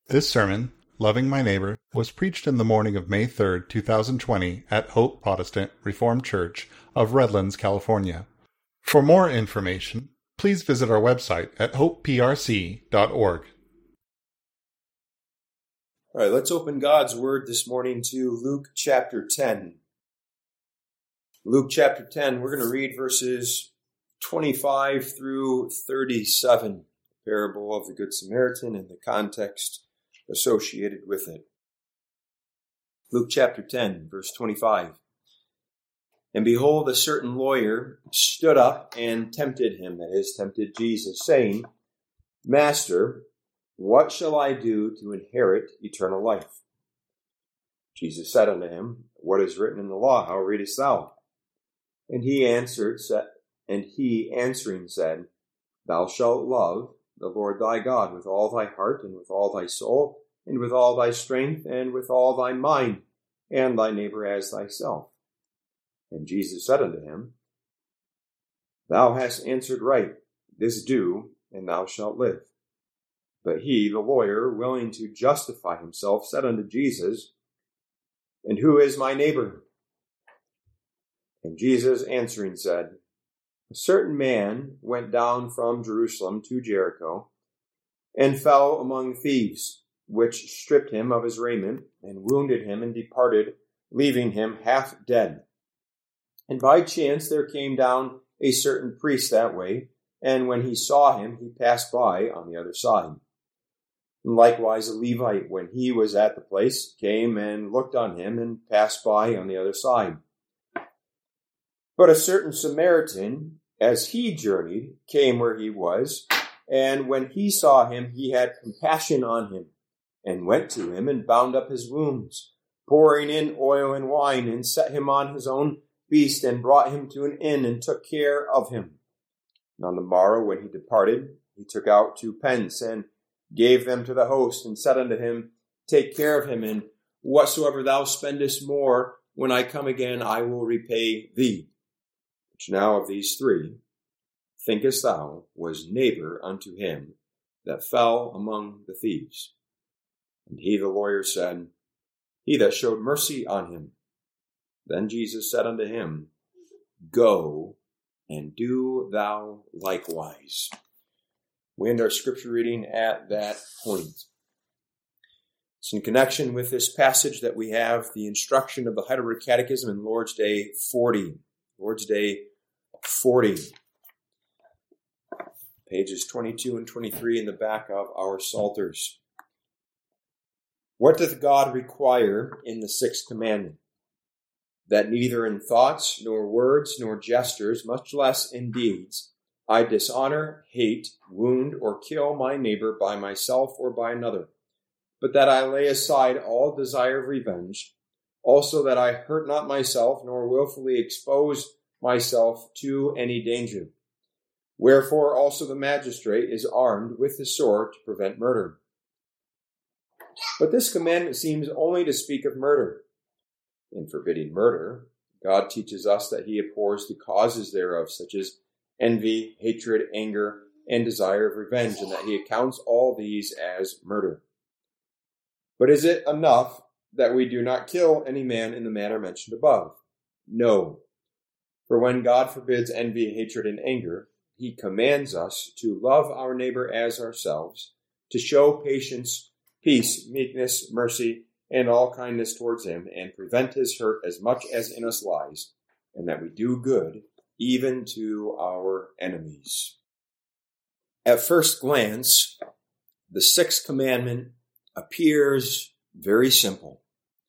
This sermon, Loving My Neighbor, was preached in the morning of May 3rd, 2020 at Hope Protestant Reformed Church of Redlands, California. For more information, please visit our website at hopeprc.org. All right, let's open God's Word this morning to Luke chapter 10. Luke chapter 10, we're going to read verses 25 through 37, the parable of the Good Samaritan and the context associated with it. Luke chapter 10, verse 25. And behold, a certain lawyer stood up and tempted him, that is, tempted Jesus, saying, Master, what shall I do to inherit eternal life? Jesus said unto him, What is written in the law? How readest thou? And he answering said, Thou shalt love the Lord thy God with all thy heart, and with all thy soul, and with all thy strength, and with all thy mind, and thy neighbor as thyself. And Jesus said unto him, Thou hast answered right, this do, and thou shalt live. But he, the lawyer, willing to justify himself, said unto Jesus, And who is my neighbor? And Jesus answering said, A certain man went down from Jerusalem to Jericho, and fell among thieves, which stripped him of his raiment, and wounded him, and departed, leaving him half dead. And by chance there came down a certain priest that way, and when he saw him, he passed by on the other side. And likewise a Levite, when he was at the place, came and looked on him, and passed by on the other side. But a certain Samaritan, as he journeyed, came where he was, and when he saw him, he had compassion on him, and went to him, and bound up his wounds, pouring in oil and wine, and set him on his own beast, and brought him to an inn, and took care of him. And on the morrow, when he departed, he took out 2 pence, and gave them to the host, and said unto him, Take care of him, and whatsoever thou spendest more, when I come again, I will repay thee. Which now of these 3, thinkest thou, was neighbor unto him that fell among the thieves? And he, the lawyer, said, He that showed mercy on him. Then Jesus said unto him, Go, and do thou likewise. We end our scripture reading at that point. It's in connection with this passage that we have the instruction of the Heidelberg Catechism in Lord's Day 40. Lord's Day 40. Pages 22 and 23 in the back of our Psalters. What doth God require in the 6th commandment? That neither in thoughts, nor words, nor gestures, much less in deeds, I dishonor, hate, wound, or kill my neighbor by myself or by another, but that I lay aside all desire of revenge, also that I hurt not myself, nor willfully expose myself to any danger. Wherefore also the magistrate is armed with the sword to prevent murder. But this commandment seems only to speak of murder. In forbidding murder, God teaches us that he abhors the causes thereof, such as envy, hatred, anger, and desire of revenge, and that he accounts all these as murder. But is it enough that we do not kill any man in the manner mentioned above? No. For when God forbids envy, hatred, and anger, he commands us to love our neighbor as ourselves, to show patience, peace, meekness, mercy, and all kindness towards him, and prevent his hurt as much as in us lies, and that we do good even to our enemies. At first glance, the 6th commandment appears very simple.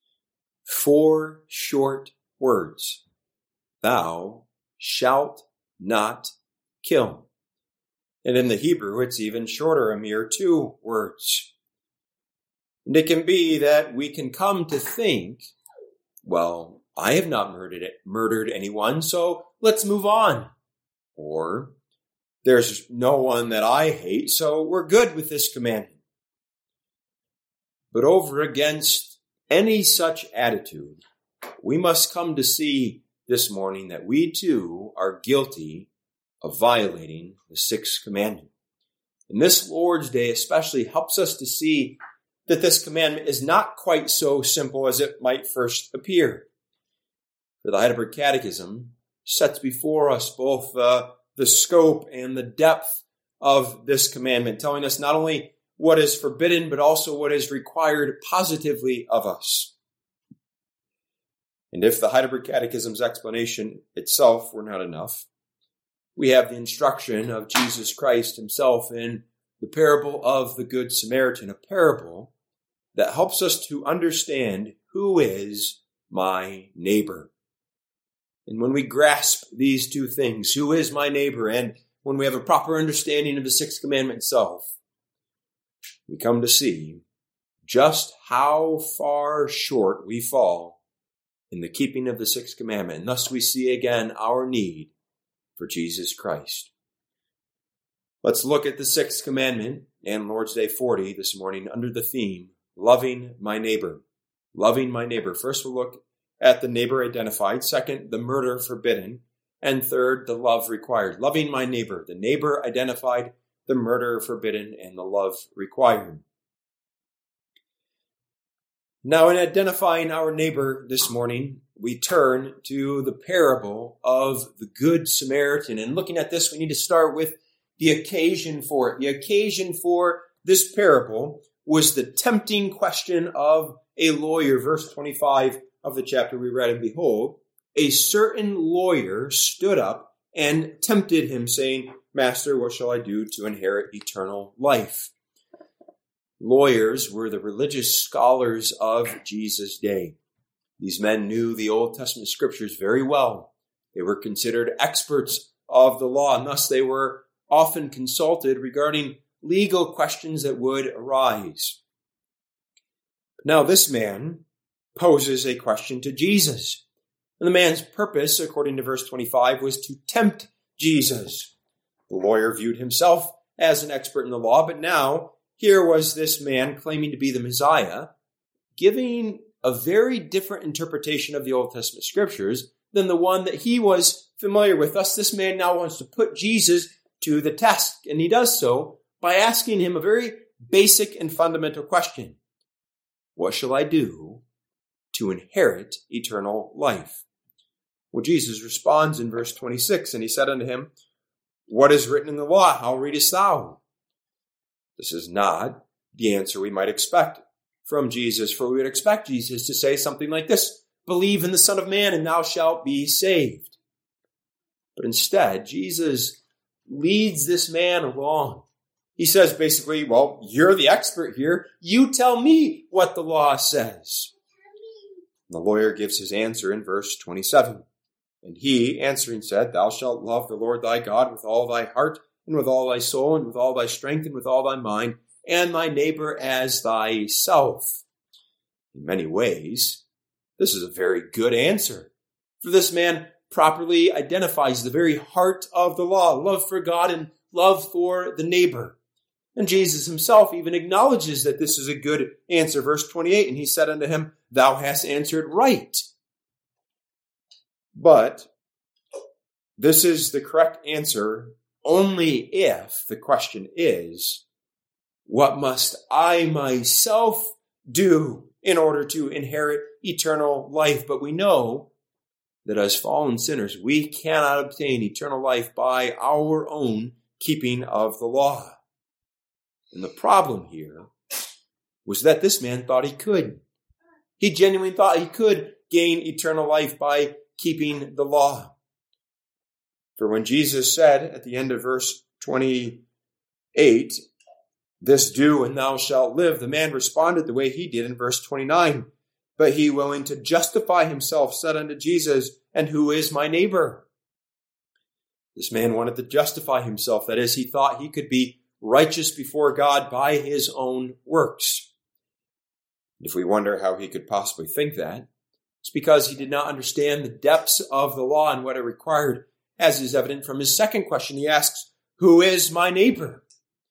4 short words. Thou shalt not kill. And in the Hebrew, it's even shorter, a mere 2 words. And it can be that we can come to think, well, I have not murdered anyone, so let's move on. Or, there's no one that I hate, so we're good with this commandment. But over against any such attitude, we must come to see this morning that we too are guilty of violating the 6th commandment. And this Lord's Day especially helps us to see that this commandment is not quite so simple as it might first appear. For the Heidelberg Catechism sets before us both the scope and the depth of this commandment, telling us not only what is forbidden, but also what is required positively of us. And if the Heidelberg Catechism's explanation itself were not enough, we have the instruction of Jesus Christ himself in the parable of the Good Samaritan, a parable that helps us to understand who is my neighbor. And when we grasp these two things, who is my neighbor, and when we have a proper understanding of the sixth commandment itself, we come to see just how far short we fall in the keeping of the sixth commandment. And thus we see again our need for Jesus Christ. Let's look at the sixth commandment and Lord's Day 40 this morning under the theme, loving my neighbor. Loving my neighbor. First, we'll look at the neighbor identified. Second, the murder forbidden. And third, the love required. Loving my neighbor. The neighbor identified, the murder forbidden, and the love required. Now, in identifying our neighbor this morning, we turn to the parable of the Good Samaritan. And looking at this, we need to start with the occasion for it. The occasion for this parable was the tempting question of a lawyer. Verse 25 of the chapter we read, and behold, a certain lawyer stood up and tempted him, saying, Master, what shall I do to inherit eternal life? Lawyers were the religious scholars of Jesus' day. These men knew the Old Testament scriptures very well. They were considered experts of the law, and thus they were often consulted regarding legal questions that would arise. Now this man poses a question to Jesus. And the man's purpose, according to verse 25, was to tempt Jesus. The lawyer viewed himself as an expert in the law, but now here was this man claiming to be the Messiah, giving a very different interpretation of the Old Testament scriptures than the one that he was familiar with. Thus, this man now wants to put Jesus to the test, and he does so by asking him a very basic and fundamental question. What shall I do to inherit eternal life? Well, Jesus responds in verse 26, and he said unto him, What is written in the law? How readest thou? This is not the answer we might expect from Jesus, for we would expect Jesus to say something like this, Believe in the Son of Man, and thou shalt be saved. But instead, Jesus leads this man along. He says basically, well, you're the expert here. You tell me what the law says. And the lawyer gives his answer in verse 27. And he, answering, said, Thou shalt love the Lord thy God with all thy heart, and with all thy soul, and with all thy strength, and with all thy mind, and thy neighbor as thyself. In many ways, this is a very good answer. For this man properly identifies the very heart of the law, love for God and love for the neighbor. And Jesus himself even acknowledges that this is a good answer. Verse 28, and he said unto him, Thou hast answered right. But this is the correct answer only if the question is, what must I myself do in order to inherit eternal life? But we know that as fallen sinners, we cannot obtain eternal life by our own keeping of the law. And the problem here was that this man thought he could. He genuinely thought he could gain eternal life by keeping the law. For when Jesus said at the end of verse 28, This do and thou shalt live, the man responded the way he did in verse 29. But he, willing to justify himself, said unto Jesus, And who is my neighbor? This man wanted to justify himself. That is, he thought he could be righteous before God by his own works. If we wonder how he could possibly think that, it's because he did not understand the depths of the law and what it required, as is evident from his second question. He asks, Who is my neighbor?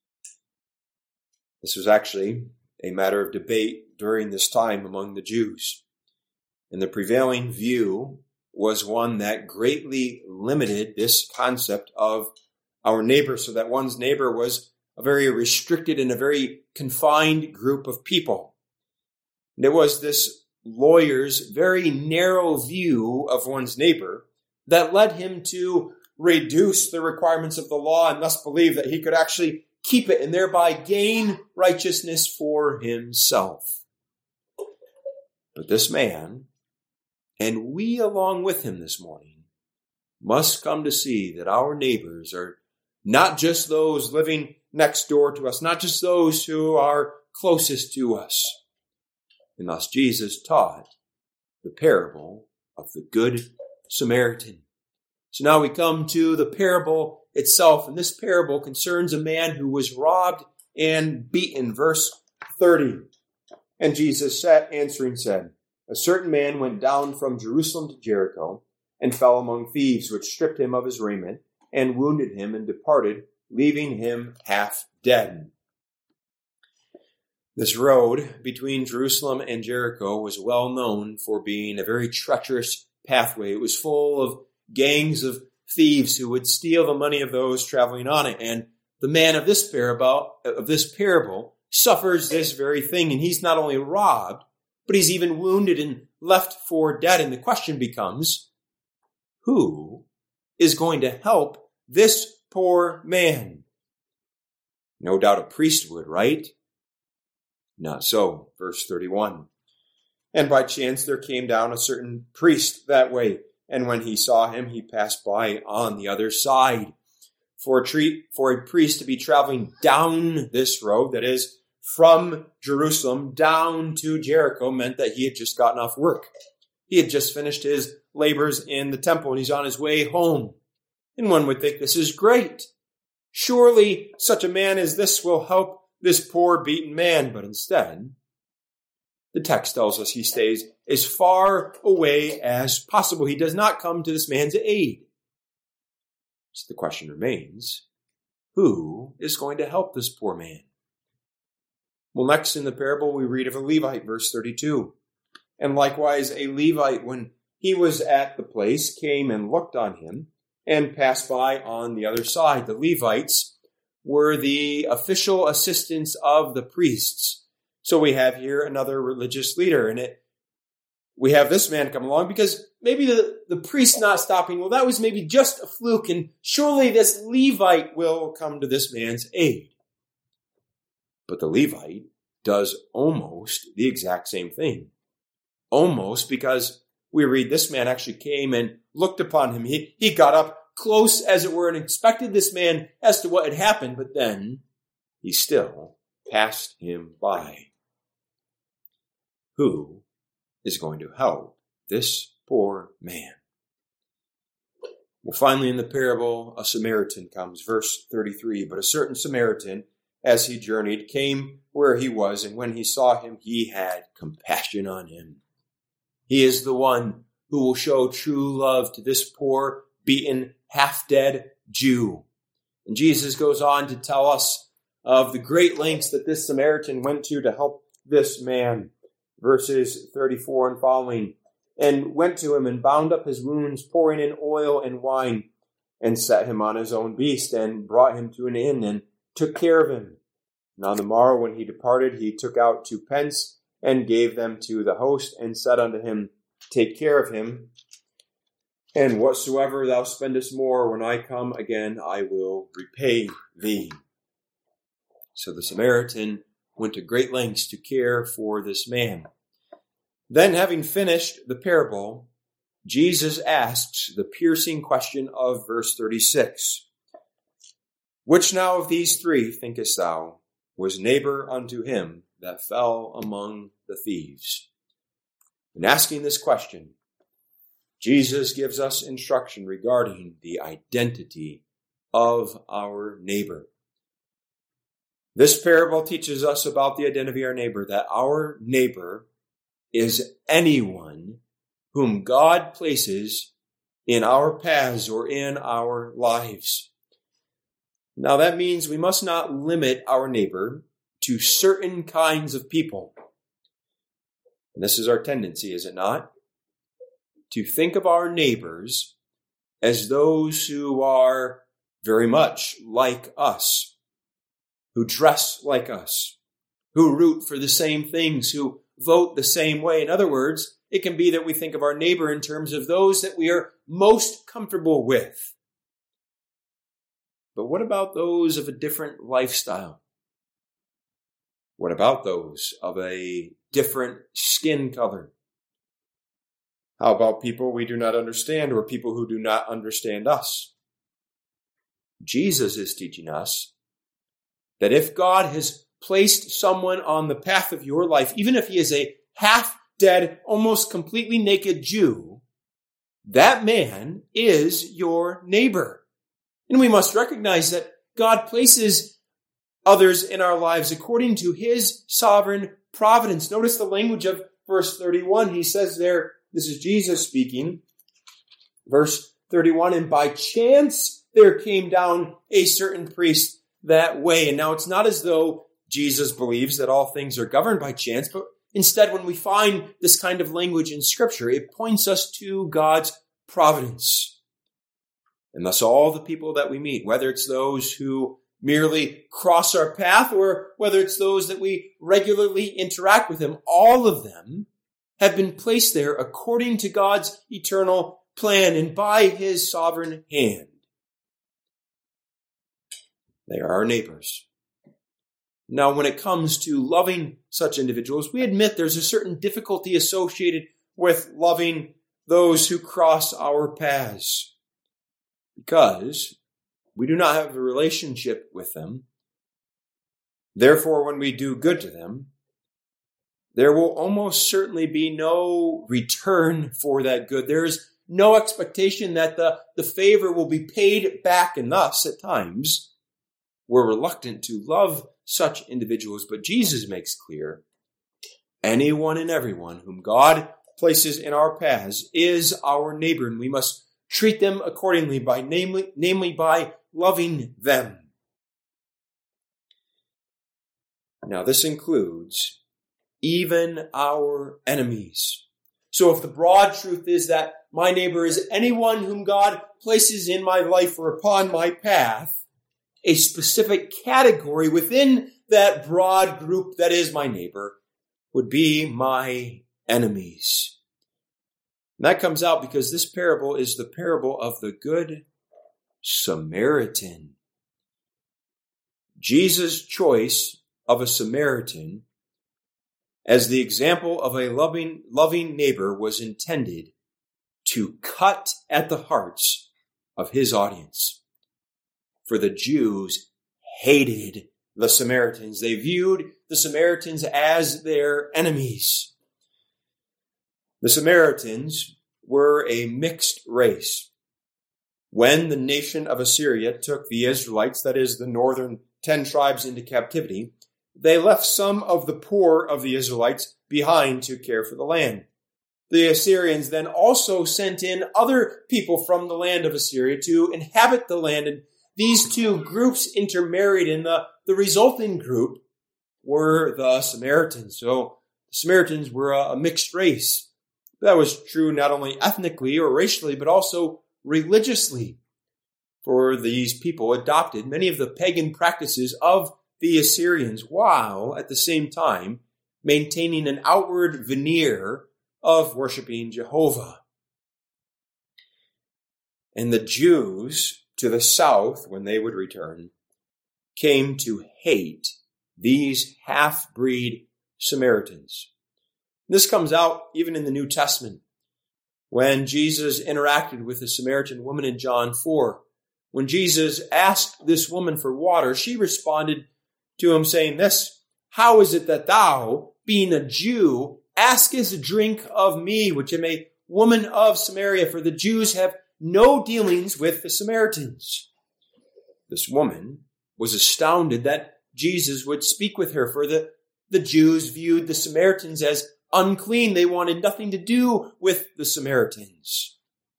This was actually a matter of debate during this time among the Jews. And the prevailing view was one that greatly limited this concept of our neighbor, so that one's neighbor was a very restricted and a very confined group of people. And it was this lawyer's very narrow view of one's neighbor that led him to reduce the requirements of the law and thus believe that he could actually keep it and thereby gain righteousness for himself. But this man, and we along with him this morning, must come to see that our neighbors are not just those living next door to us, not just those who are closest to us. And thus Jesus taught the parable of the Good Samaritan. So now we come to the parable itself, and this parable concerns a man who was robbed and beaten. Verse 30. And Jesus answering said, a certain man went down from Jerusalem to Jericho and fell among thieves, which stripped him of his raiment and wounded him and departed, leaving him half dead. This road between Jerusalem and Jericho was well known for being a very treacherous pathway. It was full of gangs of thieves who would steal the money of those traveling on it. And the man of this parable suffers this very thing. And he's not only robbed, but he's even wounded and left for dead. And the question becomes, who is going to help this poor man? No doubt a priest would, right? Not so. Verse 31. And by chance there came down a certain priest that way. And when he saw him, he passed by on the other side. For a priest to be traveling down this road, that is, from Jerusalem down to Jericho, meant that he had just gotten off work. He had just finished his labors in the temple, and he's on his way home. And one would think this is great. Surely such a man as this will help this poor beaten man. But instead, the text tells us he stays as far away as possible. He does not come to this man's aid. So the question remains, who is going to help this poor man? Well, next in the parable, we read of a Levite, verse 32. And likewise, a Levite, when he was at the place, came and looked on him and passed by on the other side. The Levites were the official assistants of the priests. So we have here another religious leader, and we have this man come along because maybe the priest not stopping, well, that was maybe just a fluke, and surely this Levite will come to this man's aid. But the Levite does almost the exact same thing. Almost, because we read this man actually came and looked upon him. He got up close, as it were, and inspected this man as to what had happened, but then he still passed him by. Who is going to help this poor man? Well, finally in the parable, a Samaritan comes. Verse 33, but a certain Samaritan, as he journeyed, came where he was, and when he saw him, he had compassion on him. He is the one who will show true love to this poor, beaten, half-dead Jew. And Jesus goes on to tell us of the great lengths that this Samaritan went to help this man. Verses 34 and following. And went to him and bound up his wounds, pouring in oil and wine, and set him on his own beast, and brought him to an inn, and took care of him. And on the morrow when he departed, he took out 2 pence, and gave them to the host, and said unto him, take care of him, and whatsoever thou spendest more, when I come again, I will repay thee. So the Samaritan went to great lengths to care for this man. Then, having finished the parable, Jesus asks the piercing question of verse 36. Which now of these 3, thinkest thou, was neighbor unto him that fell among the thieves? In asking this question, Jesus gives us instruction regarding the identity of our neighbor. This parable teaches us about the identity of our neighbor, that our neighbor is anyone whom God places in our paths or in our lives. Now that means we must not limit our neighbor to certain kinds of people. And this is our tendency, is it not? To think of our neighbors as those who are very much like us. who dress like us, who root for the same things, who vote the same way. In other words, it can be that we think of our neighbor in terms of those that we are most comfortable with. But what about those of a different lifestyle? What about those of a different skin color? How about people we do not understand or people who do not understand us? Jesus is teaching us that if God has placed someone on the path of your life, even if he is a half-dead, almost completely naked Jew, that man is your neighbor. And we must recognize that God places others in our lives according to his sovereign providence. Notice the language of verse 31. He says there, this is Jesus speaking, verse 31, and by chance there came down a certain priest that way. And now it's not as though Jesus believes that all things are governed by chance, but instead when we find this kind of language in Scripture, it points us to God's providence. And thus all the people that we meet, whether it's those who merely cross our path or whether it's those that we regularly interact with him, all of them have been placed there according to God's eternal plan and by his sovereign hand. They are our neighbors. Now, when it comes to loving such individuals, we admit there's a certain difficulty associated with loving those who cross our paths, because we do not have a relationship with them. Therefore, when we do good to them, there will almost certainly be no return for that good. There is no expectation that the favor will be paid back, and thus, at times, we're reluctant to love such individuals. But Jesus makes clear, anyone and everyone whom God places in our paths is our neighbor, and we must treat them accordingly, by namely by loving them. Now, this includes even our enemies. So if the broad truth is that my neighbor is anyone whom God places in my life or upon my path, a specific category within that broad group that is my neighbor would be my enemies. And that comes out because this parable is the parable of the Good Samaritan. Jesus' choice of a Samaritan as the example of a loving neighbor was intended to cut at the hearts of his audience. For the Jews hated the Samaritans. They viewed the Samaritans as their enemies. The Samaritans were a mixed race. When the nation of Assyria took the Israelites, that is the northern 10 tribes, into captivity, they left some of the poor of the Israelites behind to care for the land. The Assyrians then also sent in other people from the land of Assyria to inhabit the land, and these two groups intermarried, and the resulting group were the Samaritans. So the Samaritans were a mixed race. That was true not only ethnically or racially, but also religiously. For these people adopted many of the pagan practices of the Assyrians, while at the same time maintaining an outward veneer of worshiping Jehovah. And the Jews to the south, when they would return, came to hate these half-breed Samaritans. This comes out even in the New Testament, when Jesus interacted with the Samaritan woman in John 4. When Jesus asked this woman for water, she responded to him saying this, "How is it that thou, being a Jew, askest a drink of me, which am a woman of Samaria? For the Jews have no dealings with the Samaritans." This woman was astounded that Jesus would speak with her, for the Jews viewed the Samaritans as unclean. They wanted nothing to do with the Samaritans.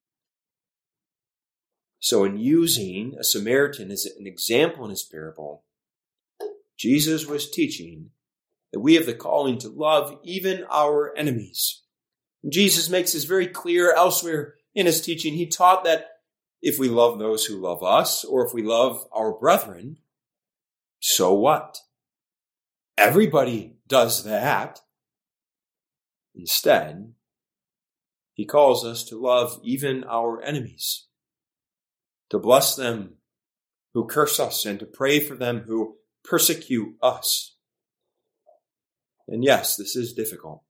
So in using a Samaritan as an example in his parable, Jesus was teaching that we have the calling to love even our enemies. And Jesus makes this very clear elsewhere in his teaching. He taught that if we love those who love us, or if we love our brethren, So what? Everybody does that. Instead, he calls us to love even our enemies, to bless them who curse us, and to pray for them who persecute us. And yes, this is difficult.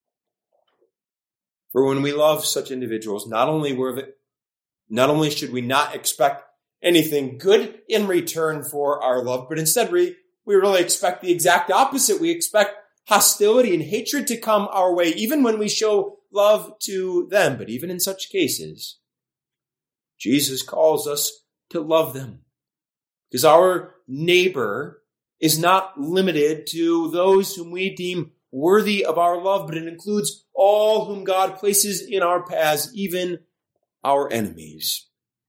For when we love such individuals, not only should we not expect anything good in return for our love, but instead we really expect the exact opposite. We expect hostility and hatred to come our way, even when we show love to them. But even in such cases, Jesus calls us to love them, because our neighbor is not limited to those whom we deem worthy of our love, but it includes all whom God places in our paths, even our enemies.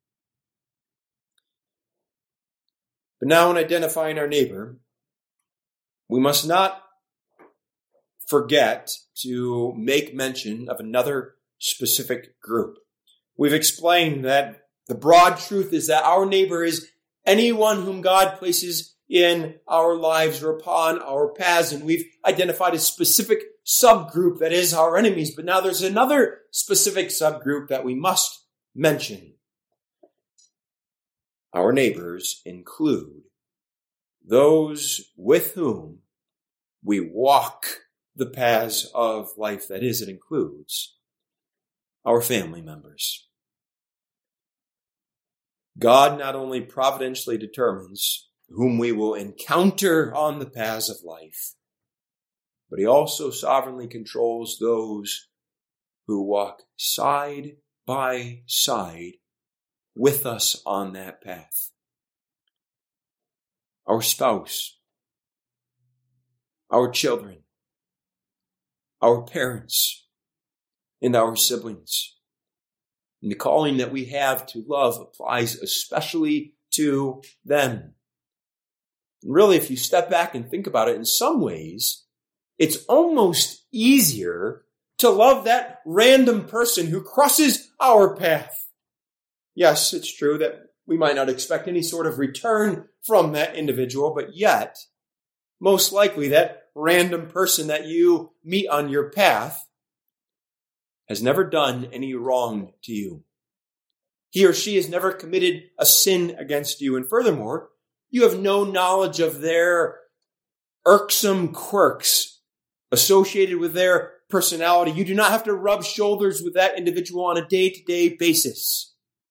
But now, in identifying our neighbor, we must not forget to make mention of another specific group. We've explained that the broad truth is that our neighbor is anyone whom God places in our lives or upon our paths, and we've identified a specific subgroup that is our enemies. But now there's another specific subgroup that we must mention. Our neighbors include those with whom we walk the paths of life. That is, it includes our family members. God not only providentially determines whom we will encounter on the paths of life, but he also sovereignly controls those who walk side by side with us on that path. Our spouse, our children, our parents, and our siblings. And the calling that we have to love applies especially to them. And really, if you step back and think about it, in some ways, it's almost easier to love that random person who crosses our path. Yes, it's true that we might not expect any sort of return from that individual, but yet, most likely that random person that you meet on your path has never done any wrong to you. He or she has never committed a sin against you. And furthermore, you have no knowledge of their irksome quirks associated with their personality. You do not have to rub shoulders with that individual on a day-to-day basis.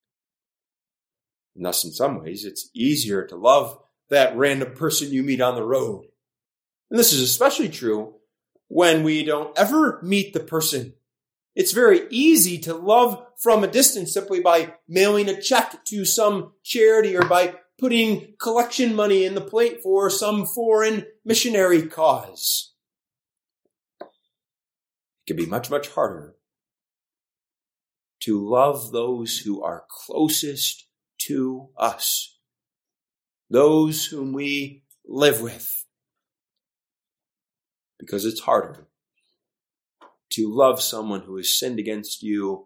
And thus, in some ways, it's easier to love that random person you meet on the road. And this is especially true when we don't ever meet the person. It's very easy to love from a distance simply by mailing a check to some charity or by putting collection money in the plate for some foreign missionary cause. It can be much, much harder to love those who are closest to us, those whom we live with, because it's harder to love someone who has sinned against you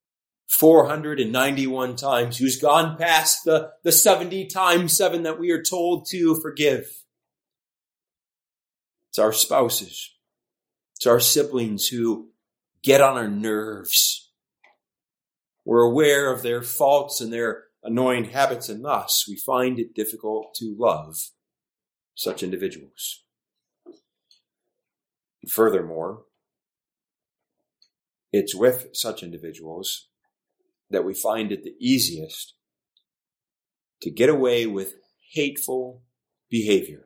491 times, who's gone past the 70 times 7 that we are told to forgive. It's our spouses. It's our siblings who get on our nerves. We're aware of their faults and their annoying habits, and thus we find it difficult to love such individuals. And furthermore, it's with such individuals that we find it the easiest to get away with hateful behavior.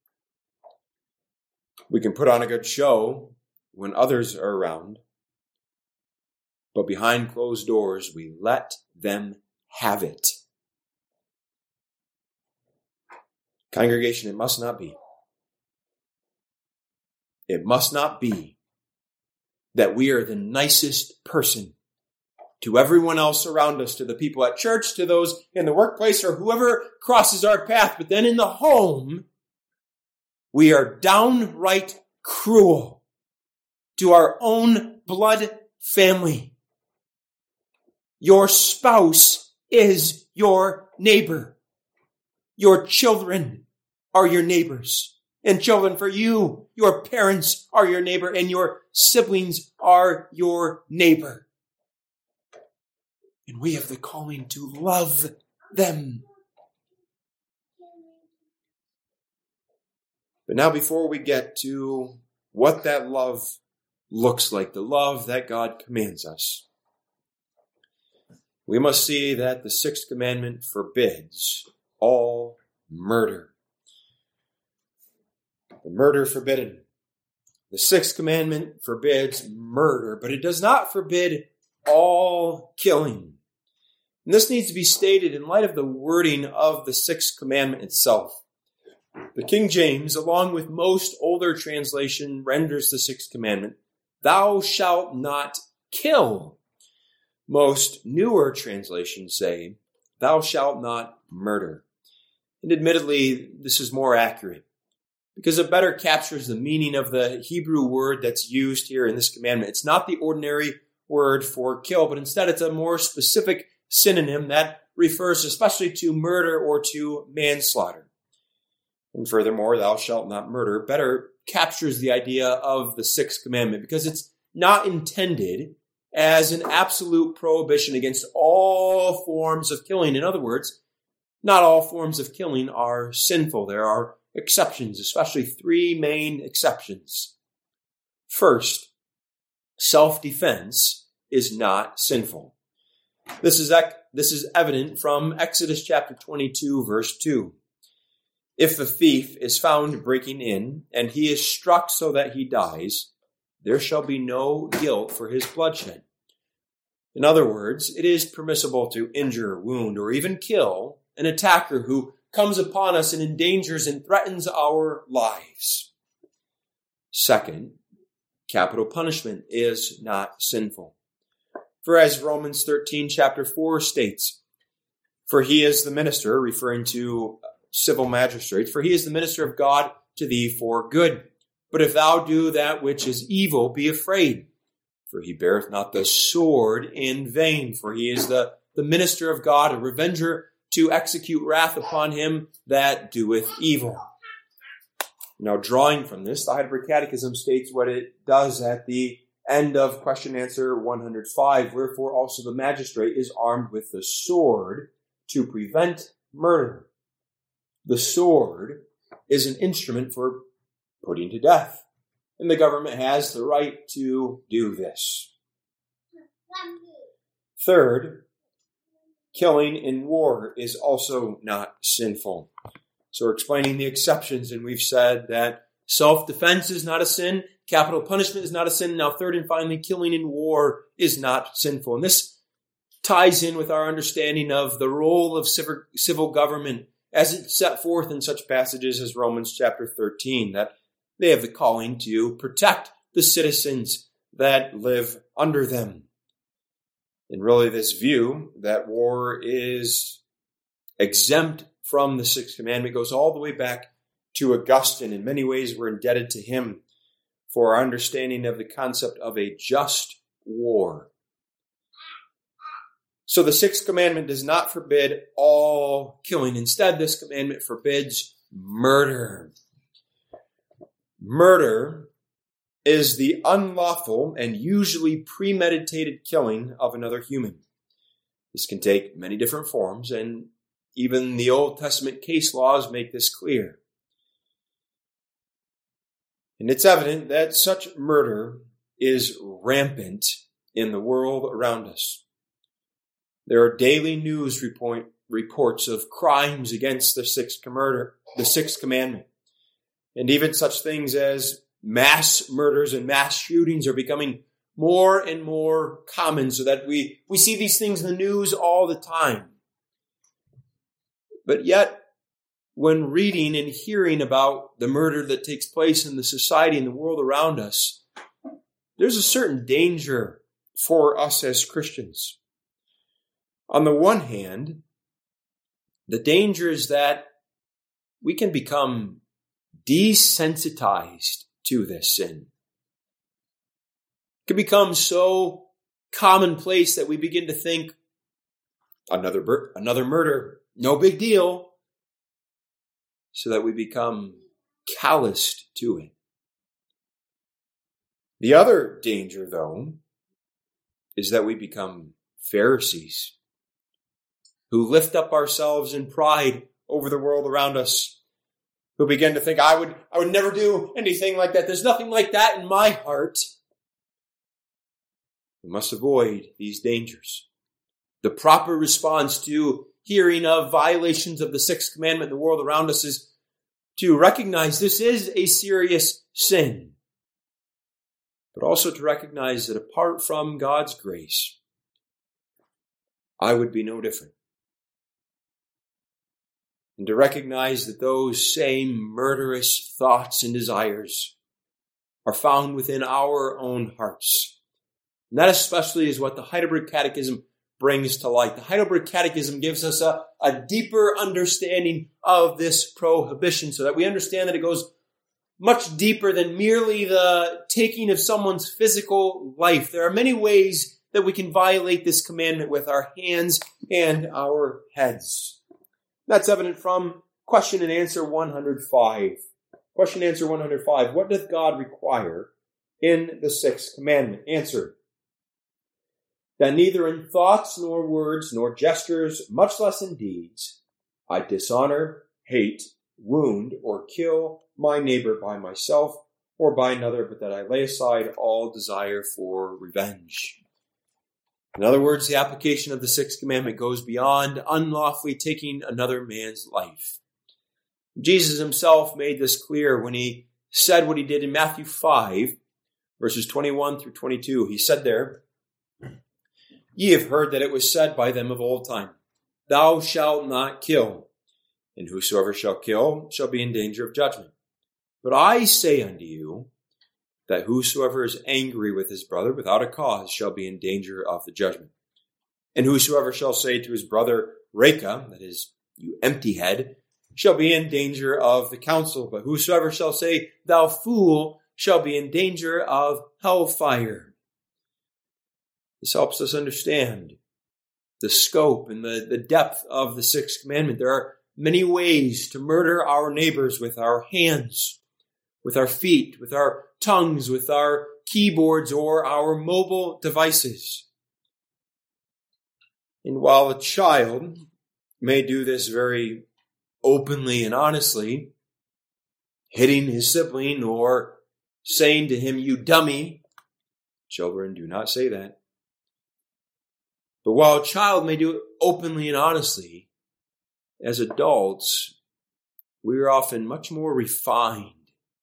We can put on a good show when others are around, but behind closed doors, we let them have it. Congregation, it must not be. It must not be that we are the nicest person to everyone else around us, to the people at church, to those in the workplace, or whoever crosses our path. But then in the home, we are downright cruel to our own blood family. Your spouse is your neighbor. Your children are your neighbors. And children, for you, your parents are your neighbor, and your siblings are your neighbor. And we have the calling to love them. But now before we get to what that love looks like, the love that God commands us, we must see that the sixth commandment forbids all murder. The murder forbidden. The sixth commandment forbids murder, but it does not forbid all killing. And this needs to be stated in light of the wording of the sixth commandment itself. The King James, along with most older translation, renders the sixth commandment, "Thou shalt not kill." Most newer translations say, "Thou shalt not murder." And admittedly, this is more accurate, because it better captures the meaning of the Hebrew word that's used here in this commandment. It's not the ordinary word for kill, but instead it's a more specific synonym that refers especially to murder or to manslaughter. And furthermore, "thou shalt not murder" better captures the idea of the sixth commandment, because it's not intended as an absolute prohibition against all forms of killing. In other words, not all forms of killing are sinful. There are exceptions, especially three main exceptions. First, self-defense is not sinful. This is evident from Exodus chapter 22, verse 2. "If the thief is found breaking in, and he is struck so that he dies, there shall be no guilt for his bloodshed." In other words, it is permissible to injure, wound, or even kill an attacker who comes upon us and endangers and threatens our lives. Second, capital punishment is not sinful. For as Romans 13, chapter 4 states, "For he is the minister," referring to civil magistrates, "for he is the minister of God to thee for good. But if thou do that which is evil, be afraid. For he beareth not the sword in vain. For he is the minister of God, a revenger to execute wrath upon him that doeth evil." Now, drawing from this, the Heidelberg Catechism states what it does at the end of question answer 105. "Wherefore also the magistrate is armed with the sword to prevent murder." The sword is an instrument for putting to death, and the government has the right to do this. Third, killing in war is also not sinful. So we're explaining the exceptions, and we've said that self-defense is not a sin, capital punishment is not a sin. Now, third and finally, killing in war is not sinful. And this ties in with our understanding of the role of civil government as it's set forth in such passages as Romans chapter 13, that they have the calling to protect the citizens that live under them. And really, this view that war is exempt from the sixth commandment goes all the way back to Augustine. In many ways, we're indebted to him for our understanding of the concept of a just war. So the sixth commandment does not forbid all killing. Instead, this commandment forbids murder. Murder is the unlawful and usually premeditated killing of another human. This can take many different forms, and even the Old Testament case laws make this clear. And it's evident that such murder is rampant in the world around us. There are daily news reports of crimes against the sixth commandment. And even such things as mass murders and mass shootings are becoming more and more common, so that we see these things in the news all the time. But yet, when reading and hearing about the murder that takes place in the society and the world around us, there's a certain danger for us as Christians. On the one hand, the danger is that we can become desensitized to this sin. It can become so commonplace that we begin to think, another murder, no big deal. so that we become calloused to it. The other danger, though, is that we become Pharisees who lift up ourselves in pride over the world around us, who begin to think, I would never do anything like that. There's nothing like that in my heart. We must avoid these dangers. The proper response to hearing of violations of the sixth commandment in the world around us is to recognize this is a serious sin, but also to recognize that apart from God's grace, I would be no different. And to recognize that those same murderous thoughts and desires are found within our own hearts. And that especially is what the Heidelberg Catechism brings to light. The Heidelberg Catechism gives us a deeper understanding of this prohibition so that we understand that it goes much deeper than merely the taking of someone's physical life. There are many ways that we can violate this commandment with our hands and our heads. That's evident from question and answer 105. Question and answer 105. What doth God require in the sixth commandment? Answer: that neither in thoughts nor words nor gestures, much less in deeds, I dishonor, hate, wound, or kill my neighbor by myself or by another, but that I lay aside all desire for revenge. In other words, the application of the sixth commandment goes beyond unlawfully taking another man's life. Jesus himself made this clear when he said what he did in Matthew 5, verses 21 through 22. He said there, Ye have heard that it was said by them of old time, Thou shalt not kill, and whosoever shall kill shall be in danger of judgment. But I say unto you, that whosoever is angry with his brother without a cause shall be in danger of the judgment. And whosoever shall say to his brother, Reka, that is, you empty head, shall be in danger of the council. But whosoever shall say, Thou fool, shall be in danger of hellfire. This helps us understand the scope and the depth of the sixth commandment. There are many ways to murder our neighbors with our hands, with our feet, with our tongues, with our keyboards, or our mobile devices. And while a child may do this very openly and honestly, hitting his sibling or saying to him, you dummy, children do not say that. But while a child may do it openly and honestly, as adults, we are often much more refined.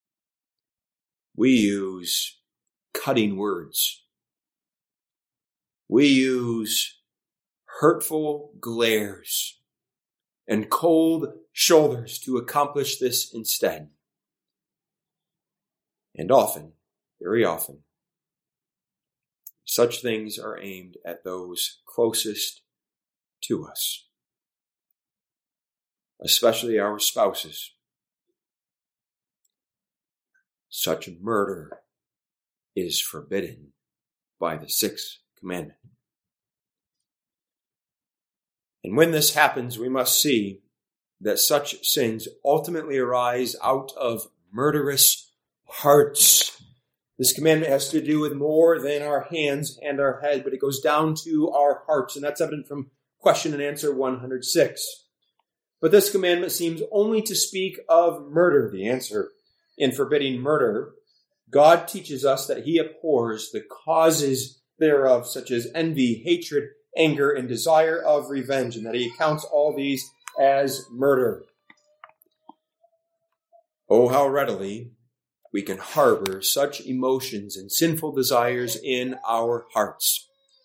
We use cutting words. We use hurtful glares and cold shoulders to accomplish this instead. And often, very often, such things are aimed at those closest to us, especially our spouses. Such murder is forbidden by the sixth commandment. And when this happens, we must see that such sins ultimately arise out of murderous hearts. This commandment has to do with more than our hands and our head, but it goes down to our hearts, and that's evident from question and answer 106. But this commandment seems only to speak of murder. The answer: in forbidding murder, God teaches us that he abhors the causes thereof, such as envy, hatred, anger, and desire of revenge, and that he accounts all these as murder. Oh, how readily we can harbor such emotions and sinful desires in our hearts.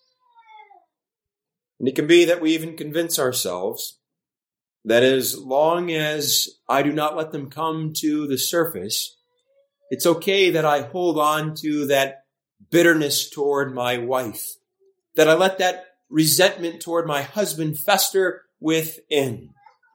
And it can be that we even convince ourselves that as long as I do not let them come to the surface, it's okay that I hold on to that bitterness toward my wife, that I let that resentment toward my husband fester within.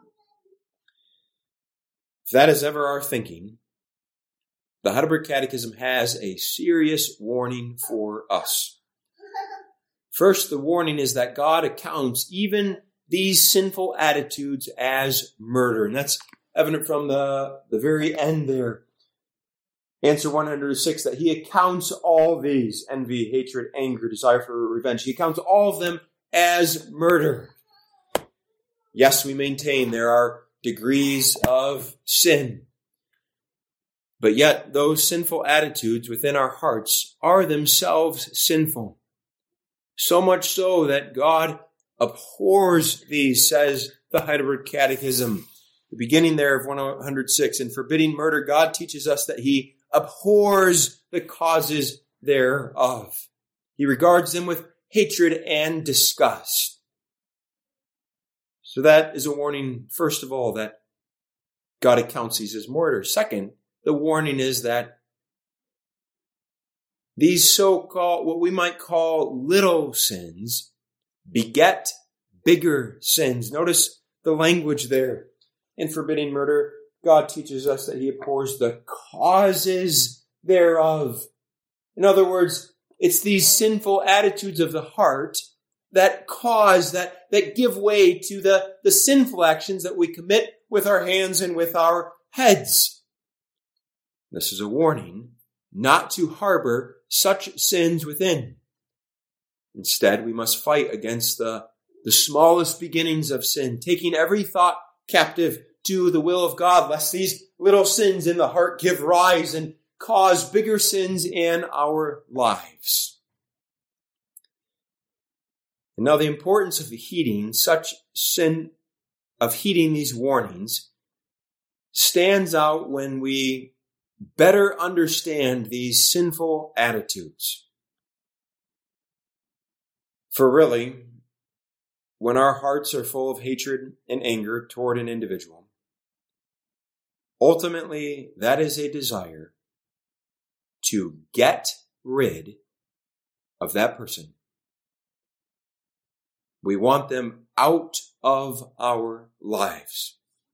If that is ever our thinking, the Heidelberg Catechism has a serious warning for us. First, the warning is that God accounts even these sinful attitudes as murder. And that's evident from the very end there. Answer 106, that he accounts all these, envy, hatred, anger, desire for revenge, he accounts all of them as murder. Yes, we maintain there are degrees of sin. But yet those sinful attitudes within our hearts are themselves sinful. So much so that God abhors these, says the Heidelberg Catechism. The beginning there of 106, in forbidding murder, God teaches us that he abhors the causes thereof. He regards them with hatred and disgust. So that is a warning, first of all, that God accounts these as murder. Second, the warning is that these so-called, what we might call little sins, beget bigger sins. Notice the language there. In forbidding murder, God teaches us that he abhors the causes thereof. In other words, it's these sinful attitudes of the heart that cause, that give way to the sinful actions that we commit with our hands and with our heads. This is a warning not to harbor such sins within. Instead, we must fight against the smallest beginnings of sin, taking every thought captive to the will of God, lest these little sins in the heart give rise and cause bigger sins in our lives. And now the importance of heeding these warnings stands out when we better understand these sinful attitudes. For really, when our hearts are full of hatred and anger toward an individual, ultimately that is a desire to get rid of that person. We want them out of our lives.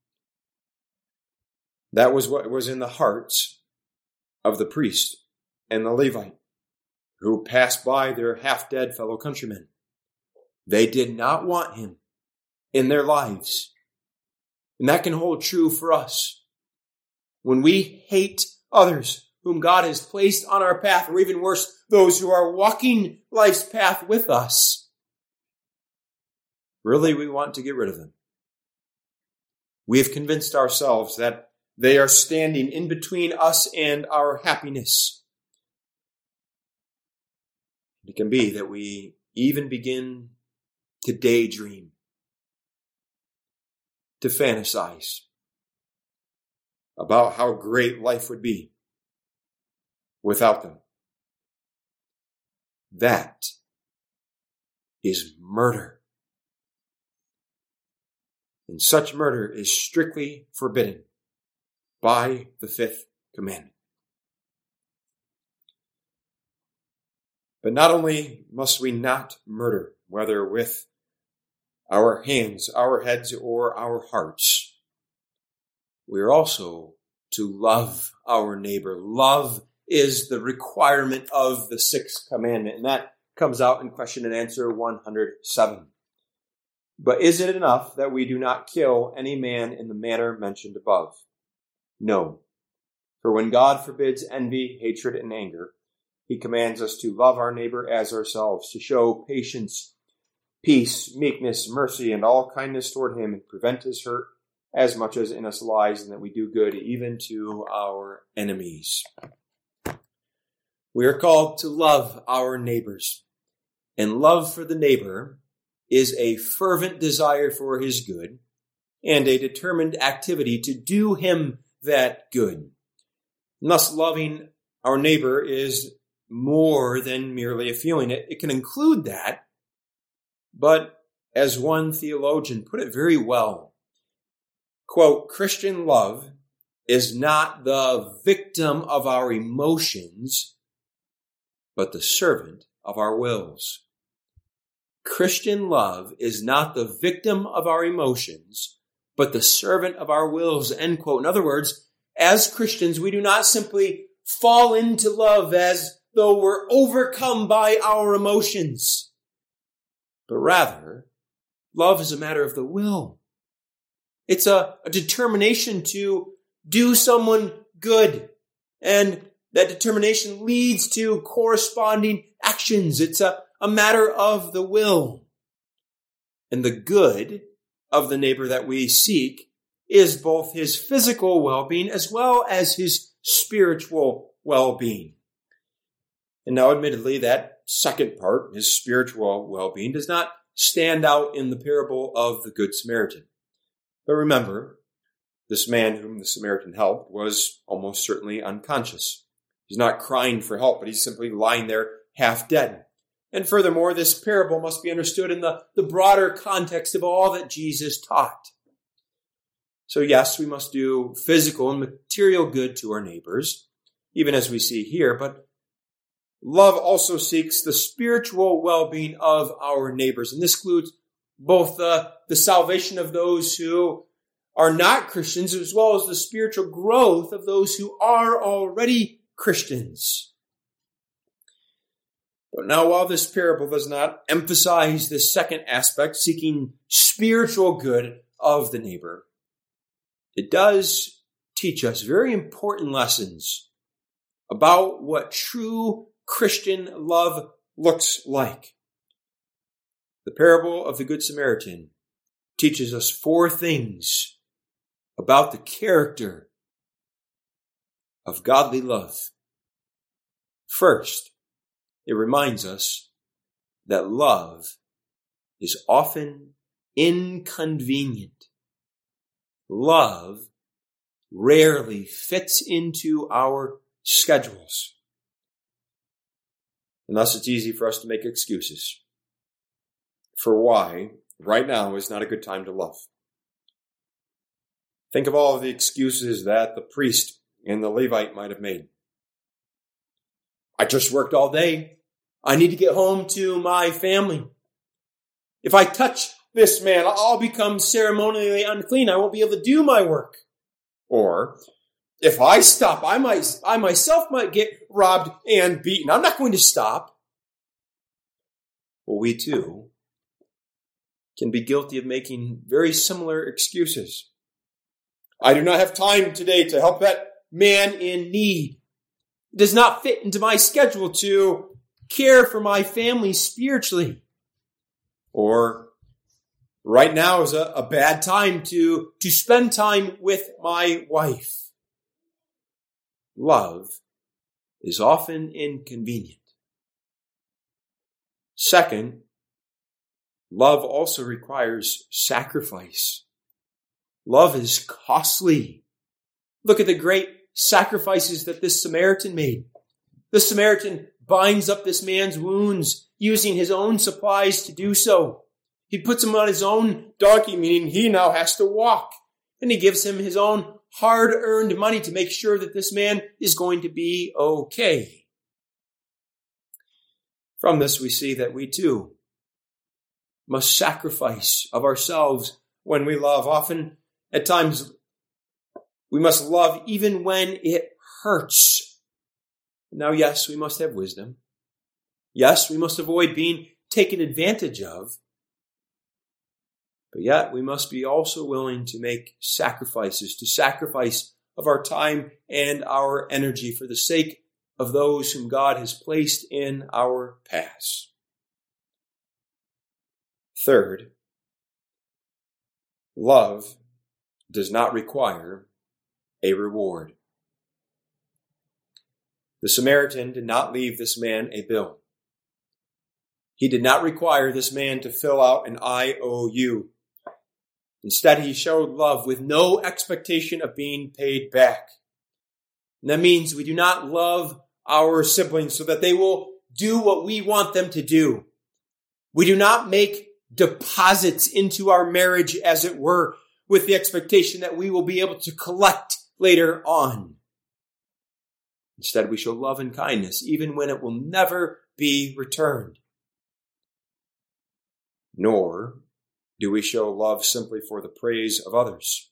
That was what was in the hearts of the priest and the Levite who passed by their half-dead fellow countrymen. They did not want him in their lives. And that can hold true for us. When we hate others whom God has placed on our path, or even worse, those who are walking life's path with us, really we want to get rid of them. We have convinced ourselves that they are standing in between us and our happiness. It can be that we even begin to daydream, to fantasize about how great life would be without them. That is murder. And such murder is strictly forbidden by the fifth commandment. But not only must we not murder, whether with our hands, our heads, or our hearts, we are also to love our neighbor. Love is the requirement of the sixth commandment, and that comes out in question and answer 107. But is it enough that we do not kill any man in the manner mentioned above? No. For when God forbids envy, hatred, and anger, he commands us to love our neighbor as ourselves, to show patience, peace, meekness, mercy, and all kindness toward him, and prevent his hurt as much as in us lies, and that we do good even to our enemies. We are called to love our neighbors, and love for the neighbor is a fervent desire for his good and a determined activity to do him that good. And thus, loving our neighbor is more than merely a feeling. It can include that, but as one theologian put it very well, quote, Christian love is not the victim of our emotions, but the servant of our wills. Christian love is not the victim of our emotions, but the servant of our wills, end quote. In other words, as Christians, we do not simply fall into love as though we're overcome by our emotions, but rather, love is a matter of the will. It's a determination to do someone good. And that determination leads to corresponding actions. It's a matter of the will. And the good of the neighbor that we seek is both his physical well-being as well as his spiritual well-being. And now, admittedly, that second part, his spiritual well-being, does not stand out in the parable of the Good Samaritan. But remember, this man whom the Samaritan helped was almost certainly unconscious. He's not crying for help, but he's simply lying there half dead. And furthermore, this parable must be understood in the broader context of all that Jesus taught. So yes, we must do physical and material good to our neighbors, even as we see here, but love also seeks the spiritual well-being of our neighbors. And this includes both the salvation of those who are not Christians, as well as the spiritual growth of those who are already Christians. But now, while this parable does not emphasize this second aspect, seeking spiritual good of the neighbor, it does teach us very important lessons about what true Christian love looks like. The parable of the Good Samaritan teaches us 4 things about the character of godly love. First, it reminds us that love is often inconvenient. Love rarely fits into our schedules. And thus it's easy for us to make excuses for why right now is not a good time to love. Think of all of the excuses that the priest and the Levite might have made. I just worked all day. I need to get home to my family. If I touch this man, I'll become ceremonially unclean. I won't be able to do my work. Or, if I stop, I myself might get robbed and beaten. I'm not going to stop. Well, we too can be guilty of making very similar excuses. I do not have time today to help that man in need. It does not fit into my schedule to care for my family spiritually. Or, right now is a bad time to spend time with my wife. Love is often inconvenient. Second, love also requires sacrifice. Love is costly. Look at the great sacrifices that this Samaritan made. The Samaritan binds up this man's wounds using his own supplies to do so. He puts him on his own donkey, meaning he now has to walk. And he gives him his own hard-earned money to make sure that this man is going to be okay. From this, we see that we too must sacrifice of ourselves when we love. Often, at times, we must love even when it hurts. Now, yes, we must have wisdom. Yes, we must avoid being taken advantage of. But yet, we must be also willing to make sacrifices, to sacrifice of our time and our energy for the sake of those whom God has placed in our paths. Third, love does not require a reward. The Samaritan did not leave this man a bill. He did not require this man to fill out an IOU. Instead, he showed love with no expectation of being paid back. And that means we do not love our siblings so that they will do what we want them to do. We do not make deposits into our marriage, as it were, with the expectation that we will be able to collect later on. Instead, we show love and kindness, even when it will never be returned. Nor do we show love simply for the praise of others.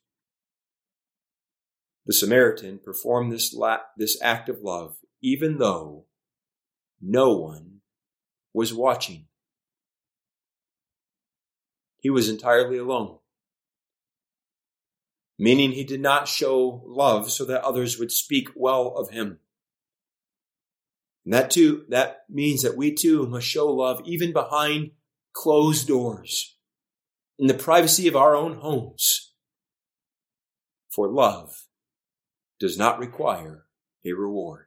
The Samaritan performed this act of love even though no one was watching. He was entirely alone. meaning he did not show love so that others would speak well of him. And that means that we too must show love even behind closed doors, in the privacy of our own homes. For love does not require a reward.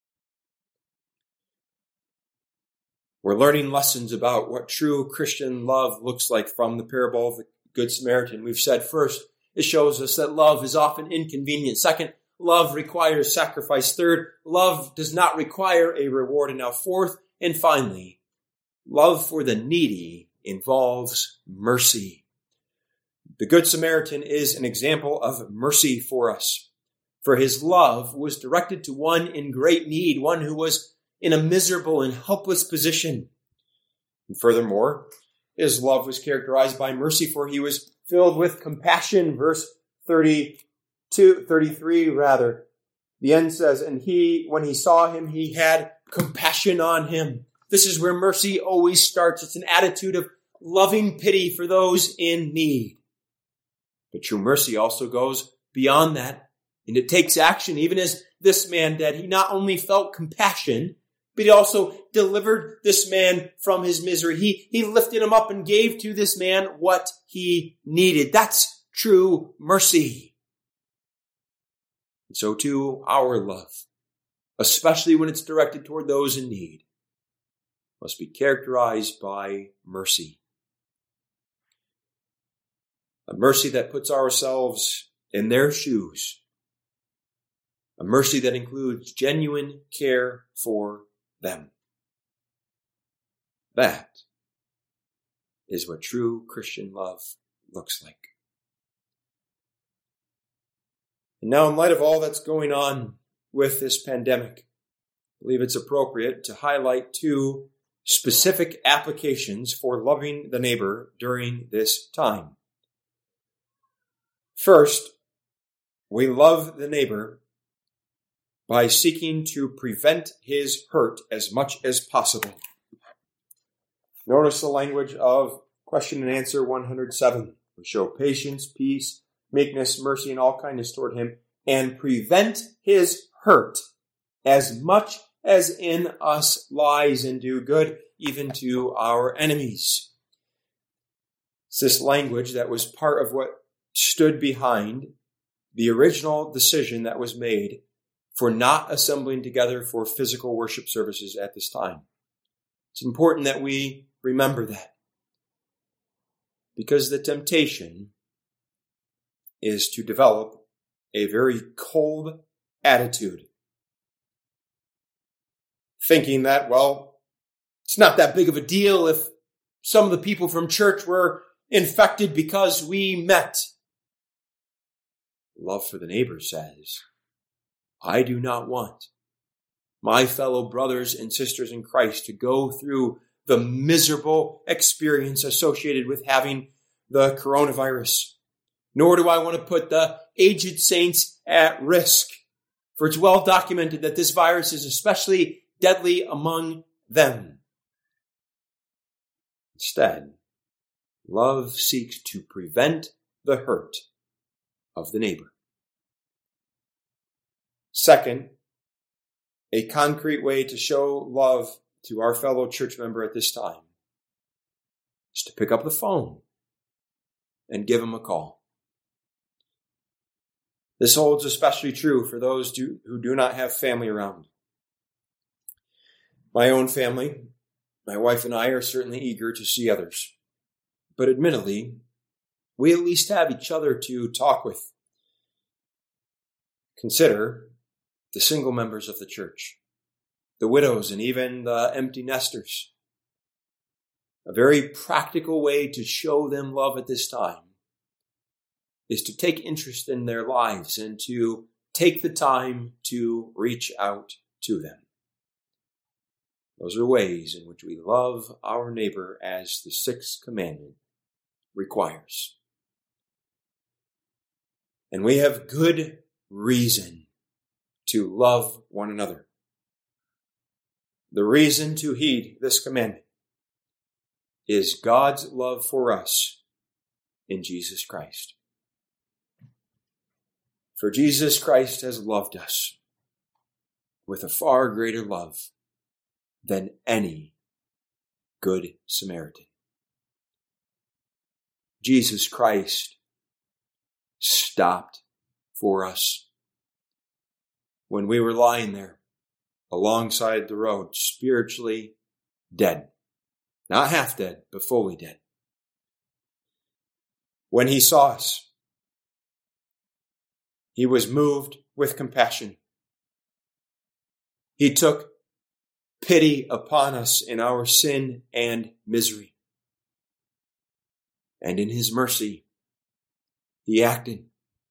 We're learning lessons about what true Christian love looks like from the parable of the Good Samaritan. We've said first, it shows us that love is often inconvenient. Second, love requires sacrifice. Third, love does not require a reward. And now fourth, and finally, love for the needy involves mercy. The Good Samaritan is an example of mercy for us. For his love was directed to one in great need, one who was in a miserable and helpless position. And furthermore, his love was characterized by mercy, for he was filled with compassion. Verse 33 rather. The end says, and when he saw him, he had compassion on him. This is where mercy always starts. It's an attitude of loving pity for those in need. But true mercy also goes beyond that, and it takes action. Even as this man did, he not only felt compassion, but he also delivered this man from his misery. He lifted him up and gave to this man what he needed. That's true mercy. And so too, our love, especially when it's directed toward those in need, must be characterized by mercy. A mercy that puts ourselves in their shoes. A mercy that includes genuine care for them. That is what true Christian love looks like. And now, in light of all that's going on with this pandemic, I believe it's appropriate to highlight two specific applications for loving the neighbor during this time. First, we love the neighbor by seeking to prevent his hurt as much as possible. Notice the language of question and answer 107. We show patience, peace, meekness, mercy, and all kindness toward him, and prevent his hurt as much as in us lies, and do good even to our enemies. It's this language that was part of what stood behind the original decision that was made for not assembling together for physical worship services at this time. It's important that we remember that, because the temptation is to develop a very cold attitude, thinking that, well, it's not that big of a deal if some of the people from church were infected because we met. Love for the neighbor says, I do not want my fellow brothers and sisters in Christ to go through the miserable experience associated with having the coronavirus. Nor do I want to put the aged saints at risk, for it's well documented that this virus is especially deadly among them. Instead, love seeks to prevent the hurt of the neighbor. Second, a concrete way to show love to our fellow church member at this time is to pick up the phone and give him a call. This holds especially true for those who do not have family around. My own family, my wife and I, are certainly eager to see others. But admittedly, we at least have each other to talk with. Consider the single members of the church, the widows, and even the empty nesters. A very practical way to show them love at this time is to take interest in their lives and to take the time to reach out to them. Those are ways in which we love our neighbor as the sixth commandment requires. And we have good reason to love one another. The reason to heed this commandment is God's love for us in Jesus Christ. For Jesus Christ has loved us with a far greater love than any good Samaritan. Jesus Christ stopped for us when we were lying there alongside the road, spiritually dead. Not half dead, but fully dead. When he saw us, he was moved with compassion. He took pity upon us in our sin and misery. And in his mercy, he acted.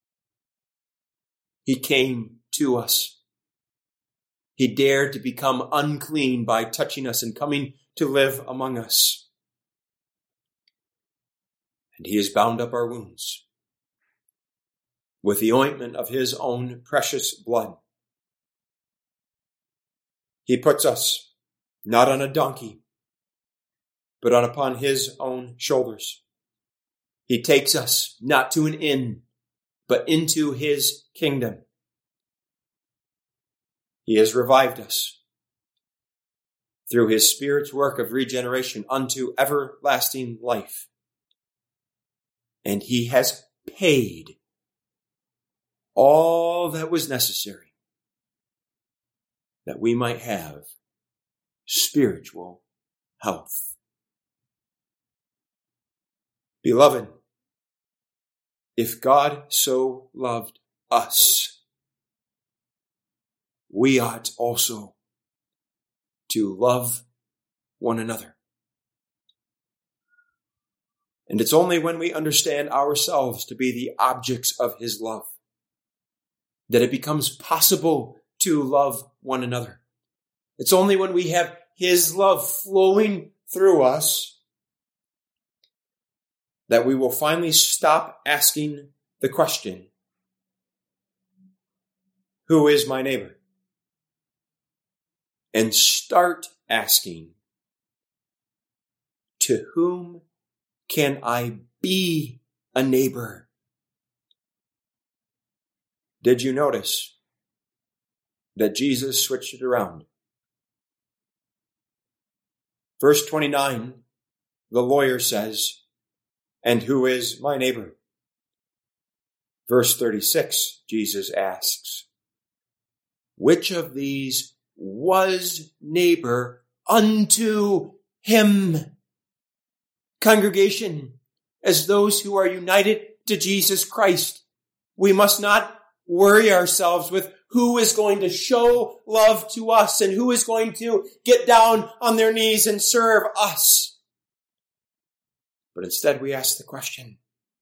He came to us. He dared to become unclean by touching us and coming to live among us. And he has bound up our wounds with the ointment of his own precious blood. He puts us not on a donkey, but upon his own shoulders. He takes us not to an inn, but into his kingdom. He has revived us through his Spirit's work of regeneration unto everlasting life. And he has paid all that was necessary that we might have spiritual health. Beloved, if God so loved us, we ought also to love one another. And it's only when we understand ourselves to be the objects of his love that it becomes possible to love one another. It's only when we have his love flowing through us that we will finally stop asking the question, who is my neighbor? And start asking, to whom can I be a neighbor? Did you notice that Jesus switched it around? Verse 29, the lawyer says, and who is my neighbor? Verse 36, Jesus asks, which of these was neighbor unto him? Congregation, as those who are united to Jesus Christ, we must not worry ourselves with who is going to show love to us and who is going to get down on their knees and serve us. But instead we ask the question,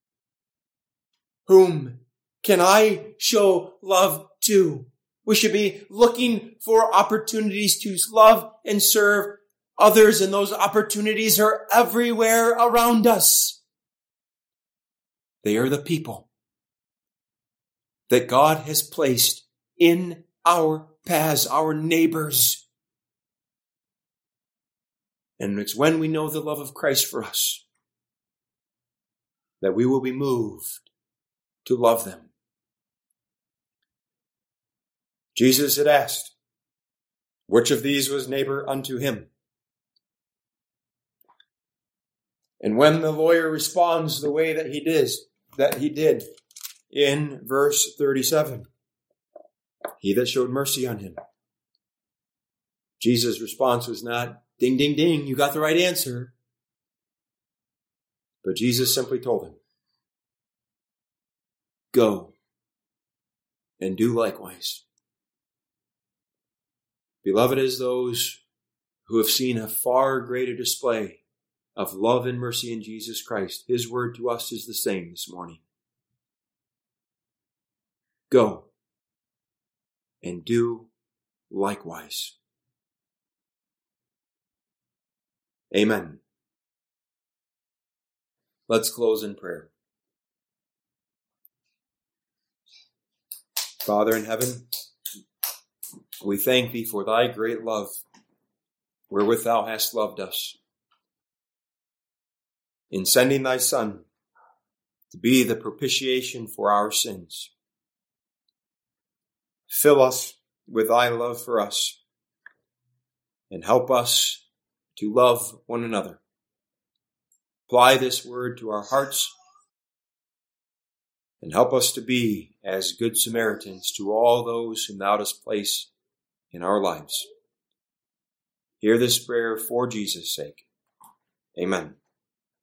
whom can I show love to? We should be looking for opportunities to love and serve others, and those opportunities are everywhere around us. They are the people that God has placed in our paths, our neighbors. And it's when we know the love of Christ for us that we will be moved to love them. Jesus had asked, which of these was neighbor unto him? And when the lawyer responds the way that he did in verse 37, he that showed mercy on him. Jesus' response was not, ding, ding, ding, you got the right answer. But Jesus simply told him, go and do likewise. Beloved, as those who have seen a far greater display of love and mercy in Jesus Christ, his word to us is the same this morning. Go and do likewise. Amen. Let's close in prayer. Father in heaven, we thank thee for thy great love, wherewith thou hast loved us, in sending thy Son to be the propitiation for our sins. Fill us with thy love for us, and help us to love one another. Apply this word to our hearts, and help us to be as good Samaritans to all those whom thou dost place in our lives. Hear this prayer for Jesus' sake. Amen.